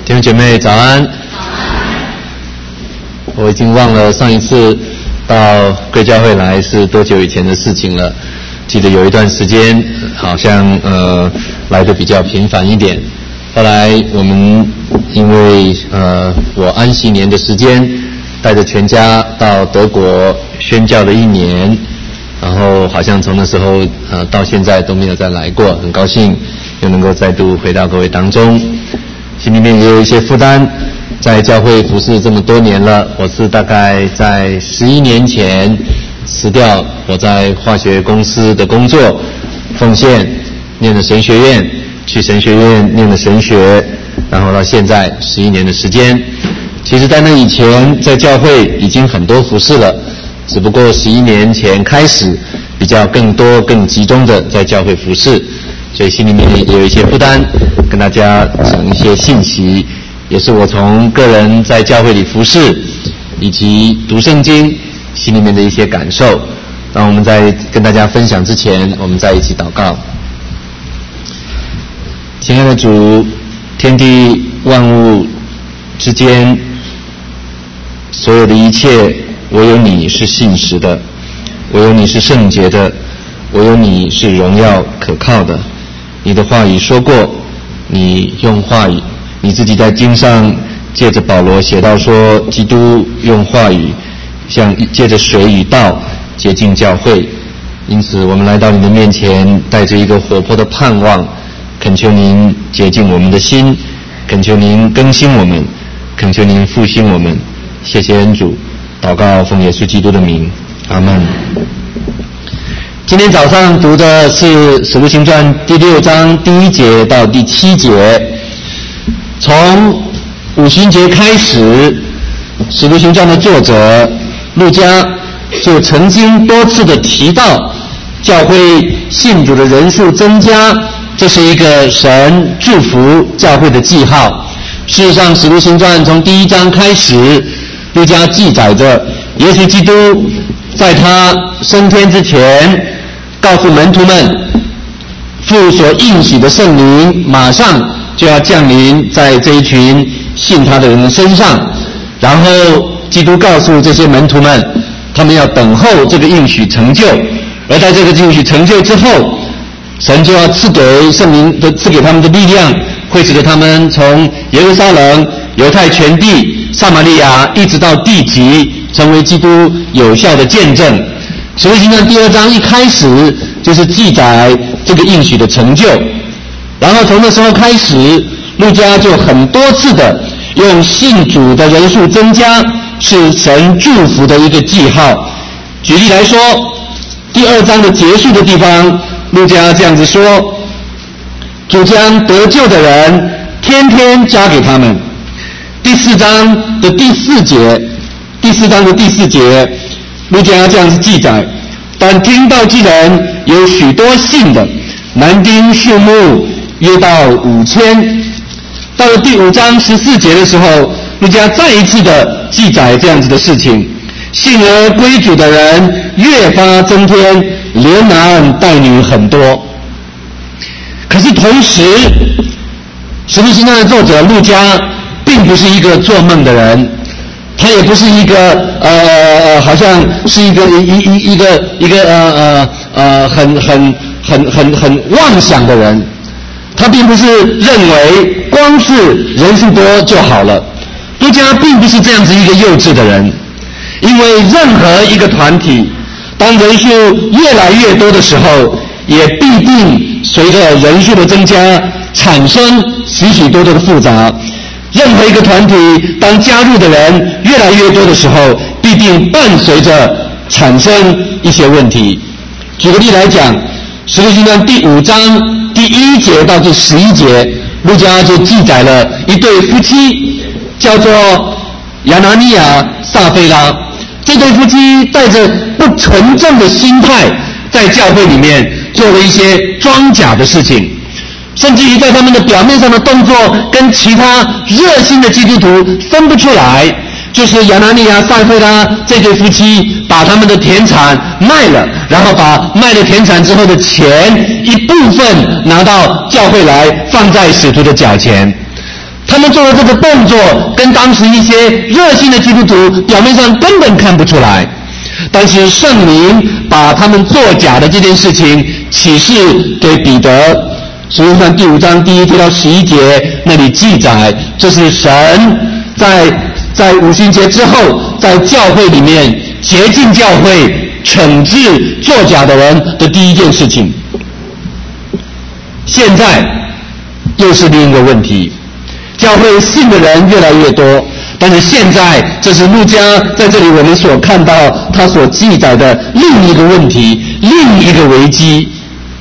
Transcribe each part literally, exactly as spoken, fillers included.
弟兄姐妹早安。我已经忘了上一次到贵教会来是多久以前的事情了。记得有一段时间好像呃来得比较频繁一点。后来我们因为呃我安息年的时间，带着全家到德国宣教了一年，然后好像从那时候呃到现在都没有再来过，很高兴又能够再度回到各位当中。心里面也有一些负担，在教会服侍这么多年了，我是大概在十一年前辞掉我在化学公司的工作，奉献念了神学院，去神学院念了神学，然后到现在十一年的时间。其实在那以前在教会已经很多服侍了，只不过十一年前开始比较更多更集中的在教会服侍，所以心里面也有一些负担，跟大家讲一些信息，也是我从个人在教会里服侍以及读圣经心里面的一些感受。让我们在跟大家分享之前，我们再一起祷告。亲爱的主，天地万物之间所有的一切，唯有你是信实的，唯有你是圣洁的，唯有你是荣耀可靠的。你的话语说过，你用话语，你自己在经上借着保罗写到说，基督用话语像借着水与道洁净教会。因此我们来到你的面前，带着一个活泼的盼望，恳求您洁净我们的心，恳求您更新我们，恳求您复兴我们。谢谢恩主，祷告奉耶稣基督的名，阿们。今天早上读的是使徒行传第六章第一节到第七节。从五旬节开始，使徒行传的作者路加就曾经多次的提到教会信主的人数增加，这是一个神祝福教会的记号。事实上，使徒行传从第一章开始，路加记载着耶稣基督在他升天之前告诉门徒们，父所应许的圣灵马上就要降临在这一群信他的人的身上。然后基督告诉这些门徒们，他们要等候这个应许成就，而在这个应许成就之后，神就要赐给圣灵的赐给他们的力量，会使得他们从耶路撒冷、犹太全地、撒玛利亚一直到地极，成为基督有效的见证。使徒行传第二章一开始就是记载这个应许的成就，然后从那时候开始，路加就很多次的用信主的人数增加是神祝福的一个记号。举例来说，第二章的结束的地方，路加这样子说，主将得救的人天天加给他们。第四章的第四节，第四章的第四节，路加这样子记载，但听道之人有许多信的，男丁数目约到五千。到了第五章十四节的时候，路加再一次的记载这样子的事情，信而归主的人越发增添，连男带女很多。可是同时，使徒行传的作者路加并不是一个做梦的人，他也不是一个呃呃好像是一个一一一个一个呃呃呃很很很很很妄想的人。他并不是认为光是人数多就好了。路加并不是这样子一个幼稚的人，因为任何一个团体当人数越来越多的时候，也必定随着人数的增加产生许许多多的复杂。任何一个团体当加入的人越来越多的时候，必定伴随着产生一些问题。举个例来讲，使徒行传第五章第一节到第十一节，路加就记载了一对夫妻，叫做亚拿尼亚、撒非拉。这对夫妻带着不纯正的心态，在教会里面做了一些装假的事情，甚至于在他们的表面上的动作跟其他热心的基督徒分不出来。就是亚拿尼亚、撒非拉这对夫妻把他们的田产卖了，然后把卖了田产之后的钱一部分拿到教会来，放在使徒的脚前。 他们做的这个动作跟当时一些热心的基督徒表面上根本看不出来，但是圣灵把他们作假的这件事情启示给彼得。使徒行传第五章第一节到十一节那里记载，这是神在在五旬节之后在教会里面洁净教会、惩治作假的人的第一件事情。现在又是另一个问题，教会信的人越来越多，但是现在这是路加在这里我们所看到他所记载的另一个问题，另一个危机，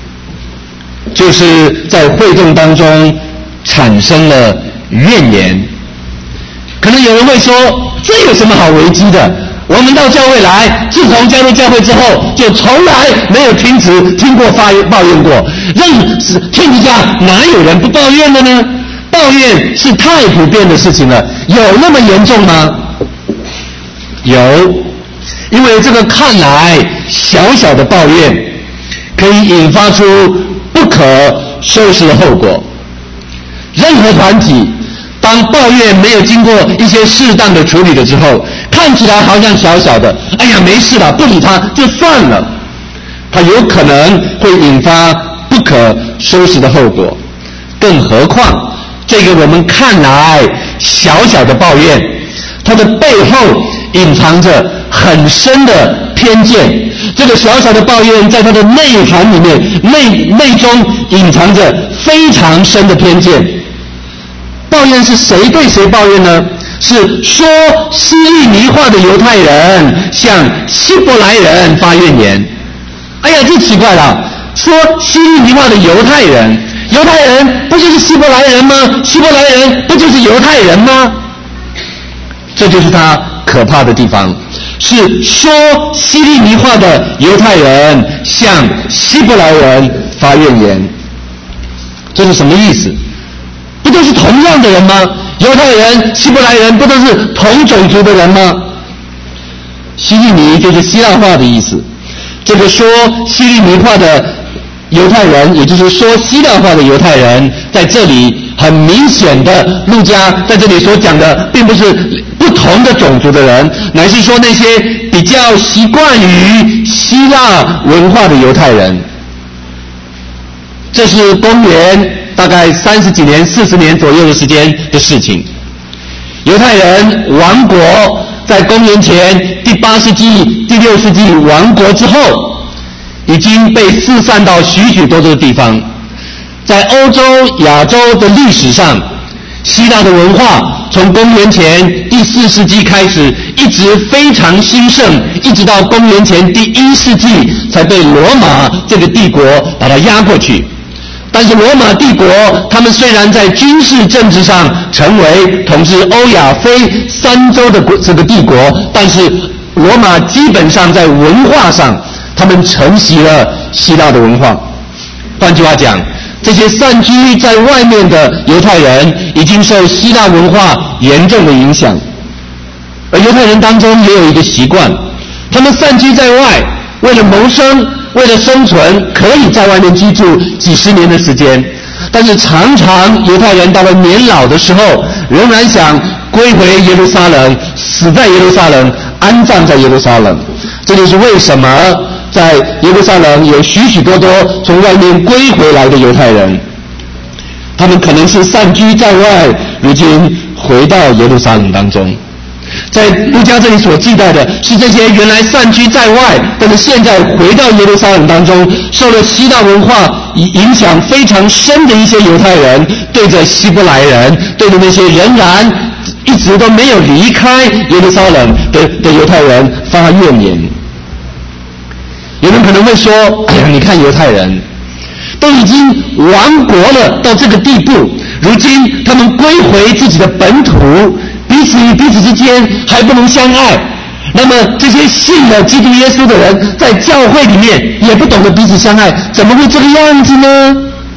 就是在会众当中产生了怨言。可能有人会说，这有什么好危机的？我们到教会来，自从加入教会之后，就从来没有听止听过发抱怨过。任天底下哪有人不抱怨的呢？抱怨是太普遍的事情了，有那么严重吗？有，因为这个看来小小的抱怨，可以引发出不可收拾的后果。任何团体当抱怨没有经过一些适当的处理了之后，看起来好像小小的，哎呀没事了，不理他就算了，它有可能会引发不可收拾的后果。更何况这个我们看来小小的抱怨，它的背后隐藏着很深的偏见。这个小小的抱怨在它的内涵里面内内中隐藏着非常深的偏见。抱怨是谁对谁抱怨呢？是说希利尼话的犹太人向希伯来人发怨言。哎呀，这奇怪了，说希利尼话的犹太人，犹太人不就是希伯来人吗？希伯来人不就是犹太人吗？这就是他可怕的地方，是说希利尼话的犹太人向希伯来人发怨言。这是什么意思？不都是同样的人吗？犹太人、希伯来人不都是同种族的人吗？希利尼就是希腊话的意思。这个说希利尼话的犹太人，也就是说希腊话的犹太人，在这里很明显的，路加在这里所讲的并不是不同的种族的人，乃是说那些比较习惯于希腊文化的犹太人。这是公元大概三十几年、四十年左右的时间的事情。犹太人亡国，在公元前第八世纪、第六世纪亡国之后，已经被四散到许许多多的地方。在欧洲、亚洲的历史上，希腊的文化从公元前第四世纪开始，一直非常兴盛，一直到公元前第一世纪才被罗马这个帝国把它压过去。但是罗马帝国他们虽然在军事政治上成为统治欧亚非三洲的这个帝国，但是罗马基本上在文化上他们承袭了希腊的文化。换句话讲，这些散居在外面的犹太人已经受希腊文化严重的影响。而犹太人当中也有一个习惯，他们散居在外，为了谋生，为了生存，可以在外面居住几十年的时间，但是常常犹太人到了年老的时候，仍然想归回耶路撒冷，死在耶路撒冷，安葬在耶路撒冷。这就是为什么在耶路撒冷有许许多多从外面归回来的犹太人，他们可能是散居在外，如今回到耶路撒冷当中。在路加这里所记载的是这些原来散居在外，但是现在回到耶路撒冷当中，受了希腊文化影响非常深的一些犹太人，对着希伯来人，对着那些仍然一直都没有离开耶路撒冷的的犹太人发怨言。有人可能会说，哎呀，你看犹太人都已经亡国了到这个地步，如今他们归回自己的本土，彼此与彼此之间还不能相爱，那么这些信了基督耶稣的人在教会里面也不懂得彼此相爱，怎么会这个样子呢？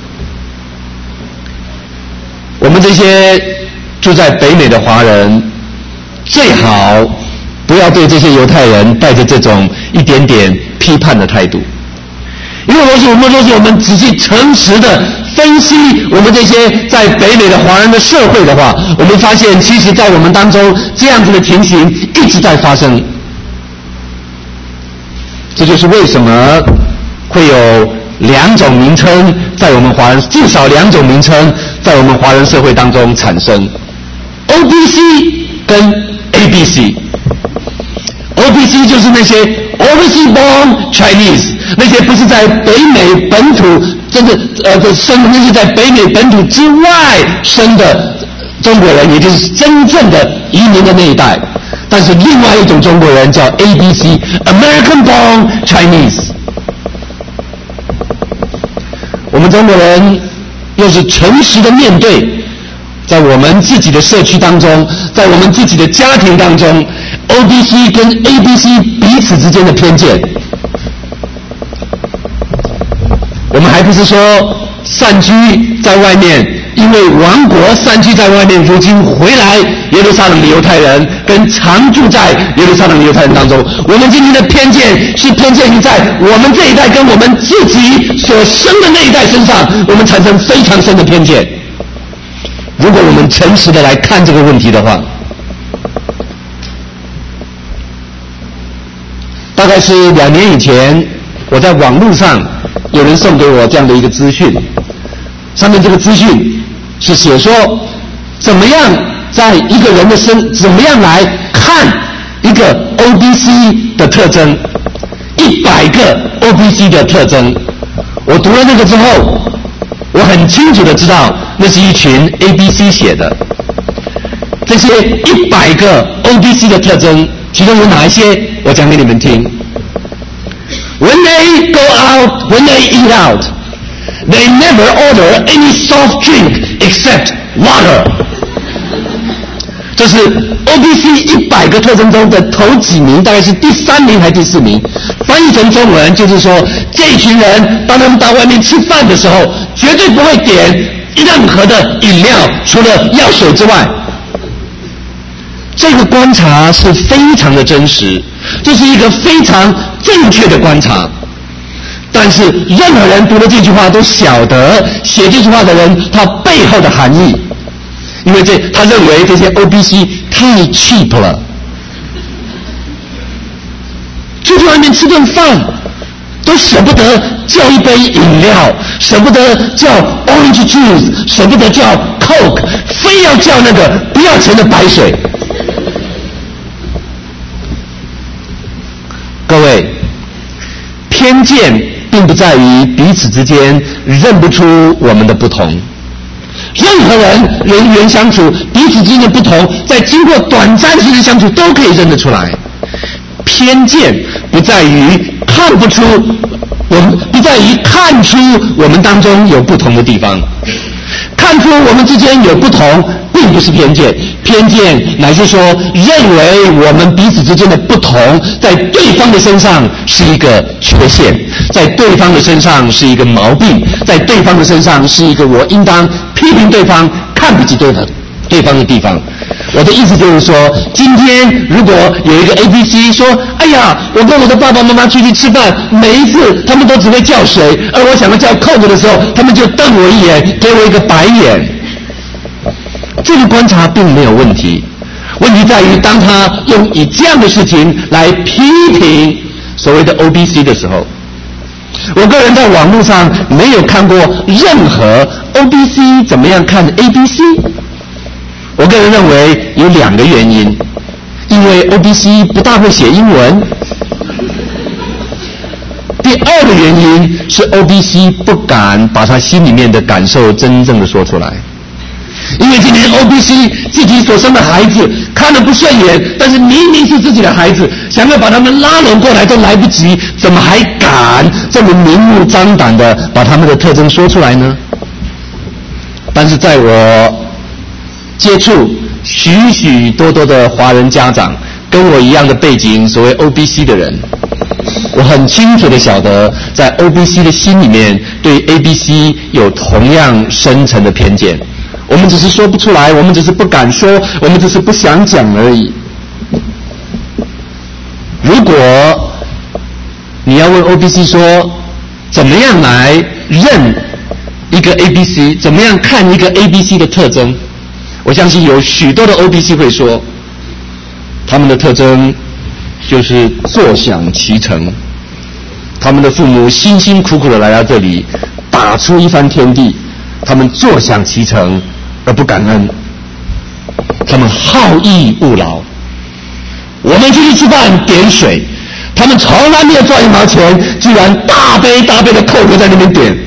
我们这些住在北美的华人最好不要对这些犹太人带着这种一点点批判的态度， 因为若是我们若是我们仔细诚实的分析我们这些在北美的华人的社会的话，我们发现其实在我们当中这样子的情形一直在发生。这就是为什么会有两种名称在我们华人，至少两种名称在我们华人社会当中产生 ，O B C 跟 A B C。O B C 就是那些 overseas born Chinese， 那些不是在北美本土真的呃生，那是在北美本土之外生的中国人，也就是真正的移民的那一代。但是另外一种中国人叫 A B C American born Chinese。我们中国人又是诚实的面对，在我们自己的社区当中，在我们自己的家庭当中。O B C 跟 A B C 彼此之间的偏见，我们还不是说散居在外面，因为亡国散居在外面，如今回来耶路撒冷的犹太人跟常住在耶路撒冷的犹太人当中，我们今天的偏见是偏见于在我们这一代跟我们自己所生的那一代身上，我们产生非常深的偏见。如果我们诚实的来看这个问题的话，大概是两年以前，我在网络上有人送给我这样的一个资讯，上面这个资讯是写说，怎么样在一个人的身，怎么样来看一个 O B C 的特征，一百个 O B C 的特征。我读了那个之后，我很清楚的知道，那是一群 A B C 写的。这些一百个 O B C 的特征，其中有哪一些？我讲给你们听。When they go out, when they eat out, they never order any soft drink except water. 这是 O B C 一百个特征中的头几名，大概是第三名还是第四名。翻译成中文就是说，这群人当他们到外面吃饭的时候，绝对不会点任何的饮料，除了药水之外。这个观察是非常的真实，这是一个非常正确的观察。但是任何人读了这句话都晓得写这句话的人他背后的含义，因为这他认为这些 O B C 太 cheap 了，出去外面吃顿饭都舍不得叫一杯饮料，舍不得叫 orange juice， 舍不得叫 Coke， 非要叫那个不要钱的白水。各位，偏见并不在于彼此之间认不出我们的不同。任何人人员相处，彼此之间的不同，在经过短暂时间相处都可以认得出来。偏见不在于看不出我们，不在于看出我们当中有不同的地方。看出我们之间有不同，并不是偏见，偏见乃是说认为我们彼此之间的不同，在对方的身上是一个缺陷，在对方的身上是一个毛病，在对方的身上是一个我应当批评对方、看不起对方对方的地方。我的意思就是说，今天如果有一个 A B C 说，哎呀，我跟我的爸爸妈妈出去吃饭，每一次他们都只会叫水，而我想要叫 Coke 的时候，他们就瞪我一眼，给我一个白眼。这个观察并没有问题，问题在于当他用以这样的事情来批评所谓的 O B C 的时候，我个人在网络上没有看过任何 O B C 怎么样看 A B C。我个人认为有两个原因，因为 O B C 不大会写英文。第二个原因是 O B C 不敢把他心里面的感受真正的说出来。因为今天 O B C 自己所生的孩子看得不顺眼，但是明明是自己的孩子，想要把他们拉拢过来都来不及，怎么还敢这么明目张胆的把他们的特征说出来呢？但是在我接触许许多多的华人家长，跟我一样的背景，所谓 O B C 的人，我很清楚的晓得，在 O B C 的心里面对 A B C 有同样深层的偏见。我们只是说不出来，我们只是不敢说，我们只是不想讲而已。如果你要问 O B C 说， 怎么样来认一个 A B C， 怎么样看一个 A B C 的特征？我相信有许多的 O B C 会说，他们的特征就是坐享其成，他们的父母辛辛苦苦的来到这里，打出一番天地，他们坐享其成而不感恩，他们好逸恶劳。我们出去吃饭点水，他们从来没有赚一毛钱，居然大杯大杯的扣扣在那边点。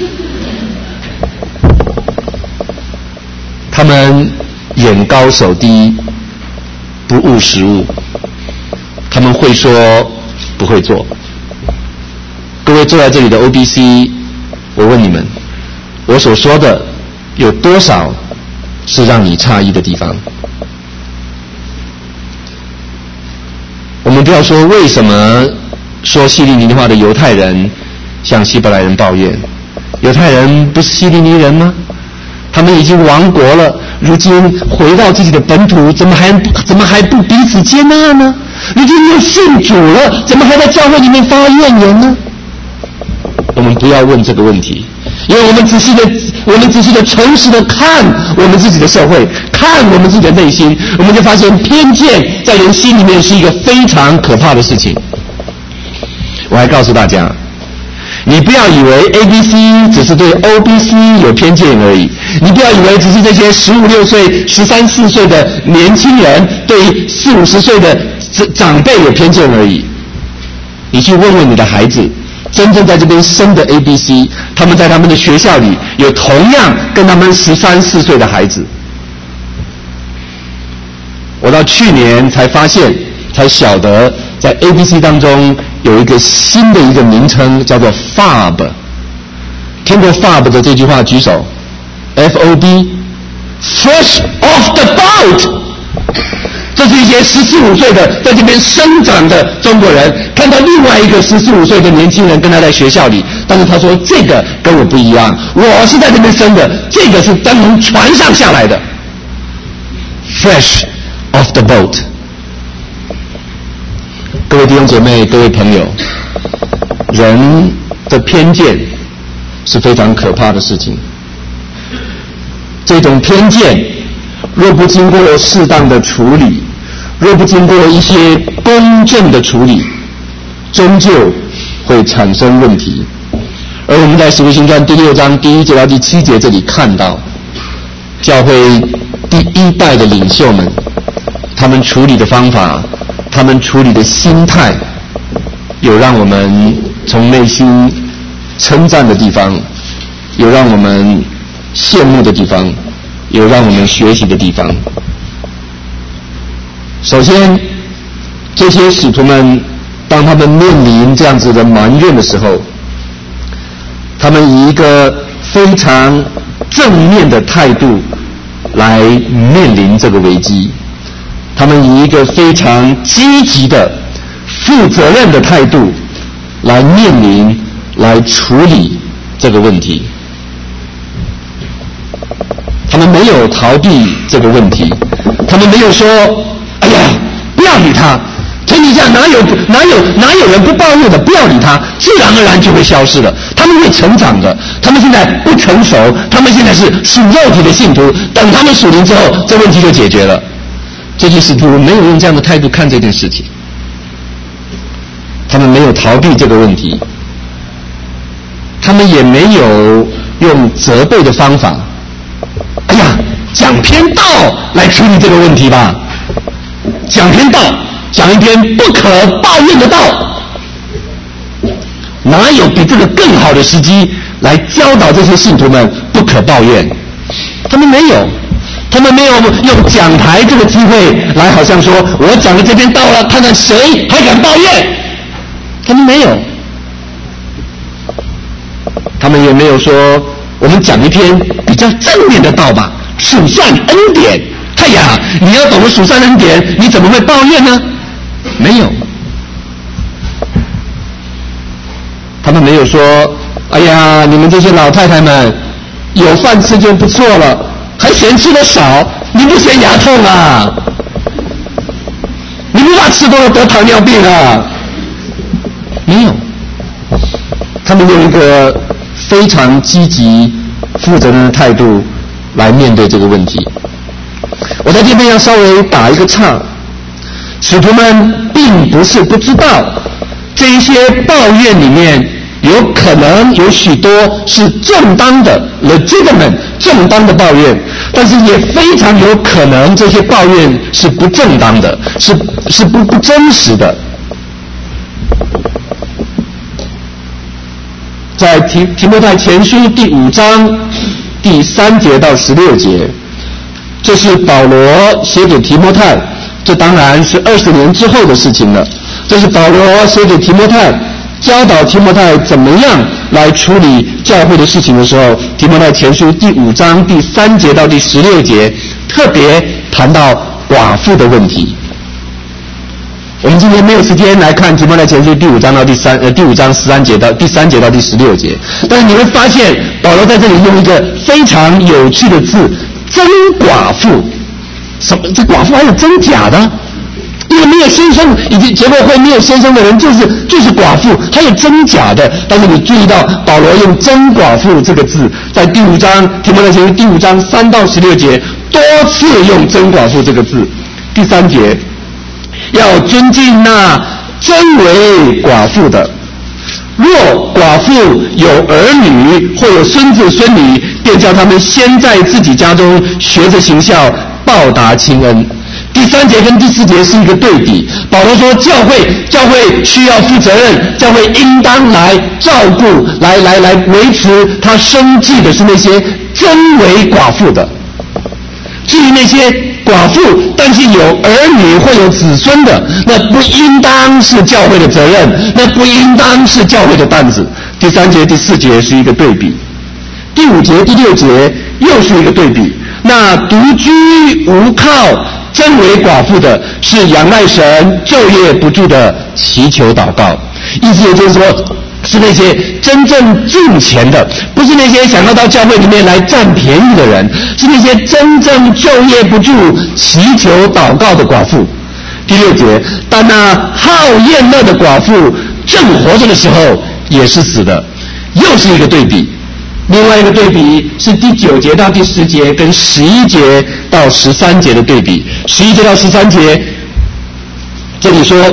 他们眼高手低，不务实务，他们会说不会做。各位坐在这里的 O B C， 我问你们，我所说的有多少是让你诧异的地方？我们不要说为什么说希利尼话的犹太人向希伯来人抱怨，犹太人不是希利尼人吗？他们已经亡国了，如今回到自己的本土，怎么还怎么还不彼此接纳呢？如今又信主了，怎么还在教会里面发怨言呢？我们不要问这个问题，因为我们仔细的，我们仔细的、诚实的看我们自己的社会，看我们自己的内心，我们就发现偏见在人心里面是一个非常可怕的事情。我还告诉大家，你不要以为 A B C 只是对 O B C 有偏见而已，你不要以为只是这些十五六岁、十三四岁的年轻人对四五十岁的长辈有偏见而已。你去问问你的孩子，真正在这边生的 A B C， 他们在他们的学校里有同样跟他们十三四岁的孩子。我到去年才发现，才晓得，在 A B C 当中有一个新的一个名称，叫做 F O B。听过 F O B 的这句话举手。F O B Fresh off the boat。这是一些十四五岁的在这边生长的中国人，看到另外一个十四五岁的年轻人跟他在学校里，但是他说这个跟我不一样，我是在这边生的，这个是登从船上下来的。Fresh off the boat。各位弟兄姐妹，各位朋友，人的偏见是非常可怕的事情。这种偏见若不经过适当的处理，若不经过一些公正的处理，终究会产生问题。而我们在使徒行传第六章第一节到第七节这里看到，教会第一代的领袖们，他们处理的方法，他们处理的心态，有让我们从内心称赞的地方，有让我们羡慕的地方，有让我们学习的地方。首先，这些使徒们当他们面临这样子的埋怨的时候，他们以一个非常正面的态度来面临这个危机，他们以一个非常积极的负责任的态度来面临来处理这个问题。他们没有逃避这个问题，他们没有说哎呀不要理他，天底下哪有哪有哪有人不抱怨的，不要理他，自然而然就会消失了。他们会成长的，他们现在不成熟，他们现在是属肉体的信徒，等他们属灵之后，这问题就解决了。这些使徒没有用这样的态度看这件事情，他们没有逃避这个问题，他们也没有用责备的方法，哎呀讲篇道来处理这个问题吧，讲篇道，讲一篇不可抱怨的道，哪有比这个更好的时机来教导这些信徒们不可抱怨？他们没有，他们没有用讲台这个机会来好像说我讲的这篇道了，看看谁还敢抱怨。他们没有，他们也没有说我们讲一篇比较正面的道吧，属善恩典。哎呀，你要懂得属善恩典，你怎么会抱怨呢？没有，他们没有说哎呀你们这些老太太们有饭吃就不错了，还嫌吃的少，你不嫌牙痛啊？你不怕吃多了得糖尿病啊？没有， 他们用一个非常积极、负责任的态度来面对这个问题。我在这边要稍微打一个岔，使徒们并不是不知道这一些抱怨里面有可能有许多是正当的 legitimate 正当的抱怨，但是也非常有可能这些抱怨是不正当的，是是不不真实的。在提提摩太前书第五章第三节到十六节，这是保罗写给提摩太，这当然是二十年之后的事情了。这是保罗写给提摩太，教导提摩太怎么样来处理教会的事情的时候，提摩太前书第五章第三节到第十六节特别谈到寡妇的问题。我们今天没有时间来看提摩太前书第五章到第三呃第五章十三节到第三节到第十六节，但是你会发现保罗在这里用一个非常有趣的字，真寡妇。什么？这寡妇还有真假的？因为没有先生，以及结过婚没有先生的人就是就是寡妇，还有真假的。但是你注意到保罗用真寡妇这个字，在第五章提摩太前书第五章三到十六节多次用真寡妇这个字。第三节，要尊敬那真为寡妇的，若寡妇有儿女或有孙子孙女，便叫他们先在自己家中学着行孝，报答亲恩。第三节跟第四节是一个对比。保罗说教会教会需要负责任，教会应当来照顾来来来维持他生计的是那些真为寡妇的。至于那些寡妇但是有儿女或有子孙的，那不应当是教会的责任，那不应当是教会的担子。第三节第四节是一个对比，第五节第六节又是一个对比。那独居无靠真为寡妇的，是仰赖神昼夜不住的祈求祷告。意思也就是说，是那些真正敬虔的，不是那些想要到教会里面来占便宜的人，是那些真正昼夜不住祈求祷告的寡妇。第六节，但那好厌乐的寡妇正活着的时候也是死的，又是一个对比。另外一个对比是第九节到第十节跟十一节到十三节的对比。十一节到十三节，这里说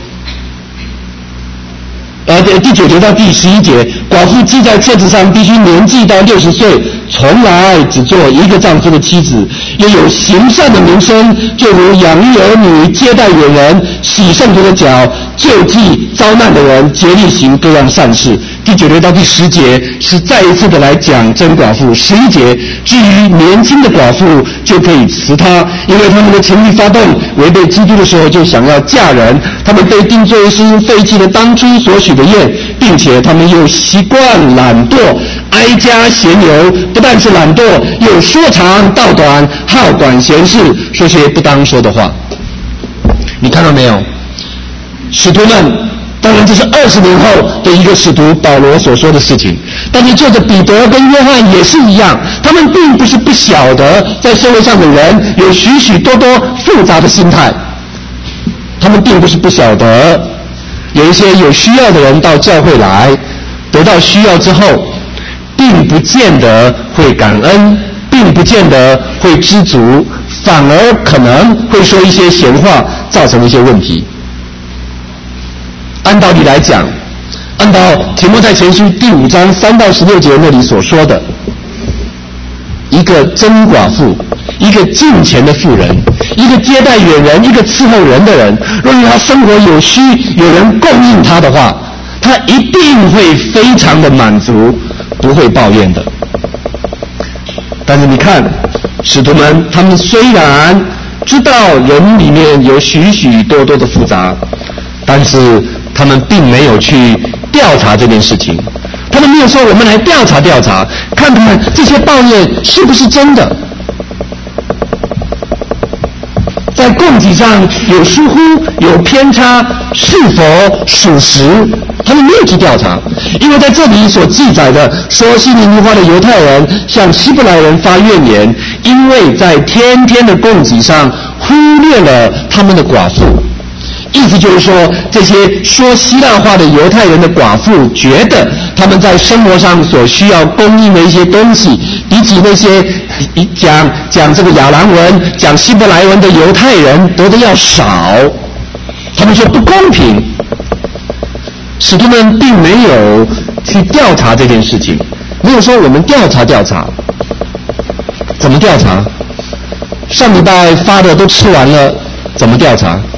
呃，第九节到第十一节，寡妇记在册子上必须年纪到六十岁，从来只做一个丈夫的妻子，又有行善的名声，就如养育儿女、接待远人、洗圣徒的脚、救济遭难的人、竭力行各样善事。第九节到第十节是再一次的来讲真寡妇。十一节，至于年轻的寡妇就可以辞她，因为他们的情欲发动，违背基督的时候就想要嫁人，他们被定罪是因废弃了当初所许的愿，并且他们又习惯懒惰，哀家闲游，不但是懒惰，又说长道短，好管闲事，说些不当说的话。你看到没有？使徒们，当然这是二十年后的一个使徒保罗所说的事情，但是作者彼得跟约翰也是一样，他们并不是不晓得在社会上的人有许许多多复杂的心态，他们并不是不晓得有一些有需要的人到教会来，得到需要之后并不见得会感恩，并不见得会知足，反而可能会说一些闲话，造成一些问题。按道理来讲，按照提摩太前书第五章三到十六节那里所说的，一个真寡妇，一个敬虔的妇人，一个接待远人，一个伺候人的人，若是他生活有需，有人供应他的话，他一定会非常的满足，不会抱怨的。但是你看，使徒们他们虽然知道人里面有许许多多的复杂，但是他们并没有去调查这件事情，他们没有说我们来调查调查，看看这些抱怨是不是真的，在供给上有疏忽、有偏差，是否属实，他们没有去调查。因为在这里所记载的说，希尼尼花的犹太人向希伯来人发怨言，因为在天天的供给上忽略了他们的寡妇。 意思就是说，这些说希腊话的犹太人的寡妇觉得他们在生活上所需要供应的一些东西，比起那些讲讲这个亚兰文、讲希伯来文的犹太人得的要少。他们说不公平。使徒们并没有去调查这件事情，没有说我们调查调查。怎么调查？上礼拜发的都吃完了，怎么调查？